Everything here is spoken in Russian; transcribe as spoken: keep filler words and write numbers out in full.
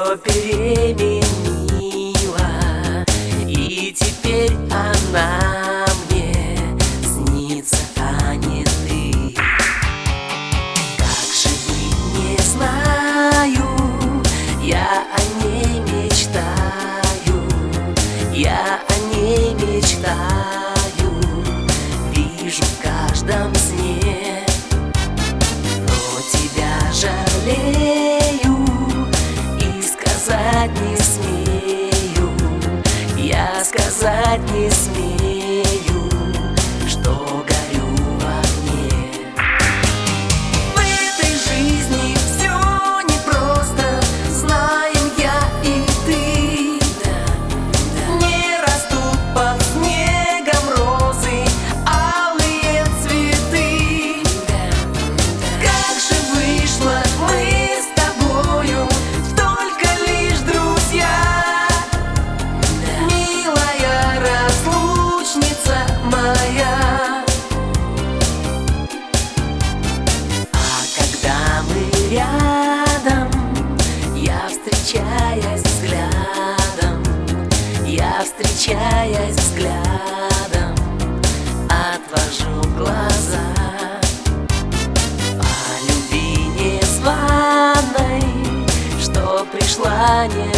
все переменила, и теперь она мне снится, а не ты. Как же быть, не знаю, я о ней мечтаю, я о ней мечтаю, вижу в каждом сне, но тебя жалею и сказать не смею, я сказать не смею, что горю в огне. В этой жизни все непросто, знаем я и ты. Не растут под снегом розы, алые цветы. Как же вышло мы с тобою только лишь друзья, милая разлучница моя. А когда мы рядом, я встречаясь взглядом, я встречаясь взглядом, отвожу глаза. По любви незваной, что пришла не